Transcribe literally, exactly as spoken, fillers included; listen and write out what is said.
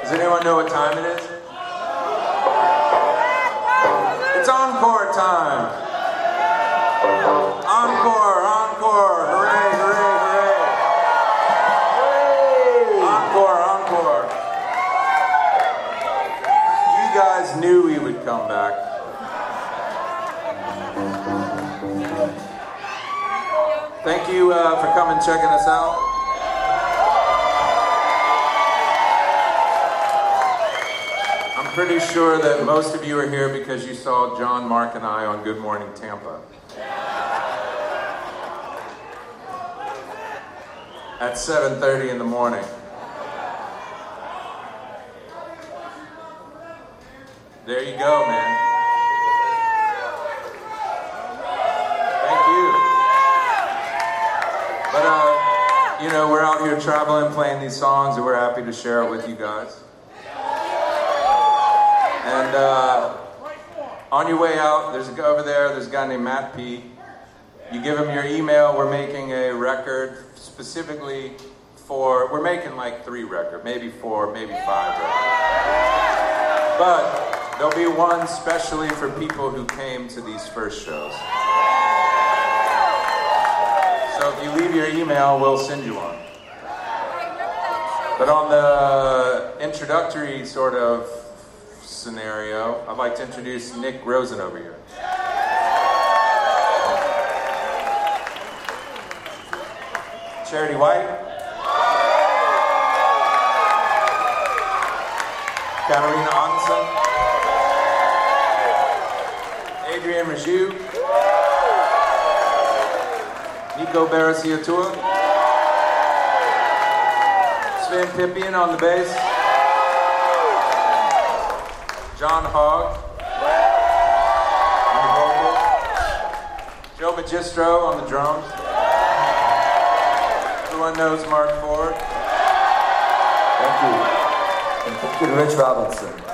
Does anyone know what time it is? It's encore time. Encore, encore, hooray, hooray, hooray. Encore, encore. You guys knew we would come back. Thank you uh, for coming and checking us out. I'm pretty sure that most of you are here because you saw John, Mark, and I on Good Morning Tampa. At seven thirty in the morning. There you go, man. Thank you. But, uh, you know, we're out here traveling, playing these songs, and we're happy to share it with you guys. And uh, on your way out, there's a guy over there, there's a guy named Matt P. You give him your email. We're making a record specifically for, we're making like three records, maybe four, maybe five records. But there'll be one specially for people who came to these first shows. So if you leave your email, we'll send you one. But on the introductory sort of scenario, I'd like to introduce Nick Rosen over here. Charity White. Katarina Ottensen. Adrian Raju. Nico Barasiatua. Sven Pippian on the bass. John Hogg on the vocals. Joe Magistro on the drums. Everyone knows Mark Ford. Thank you. And thank you to Rich Robinson.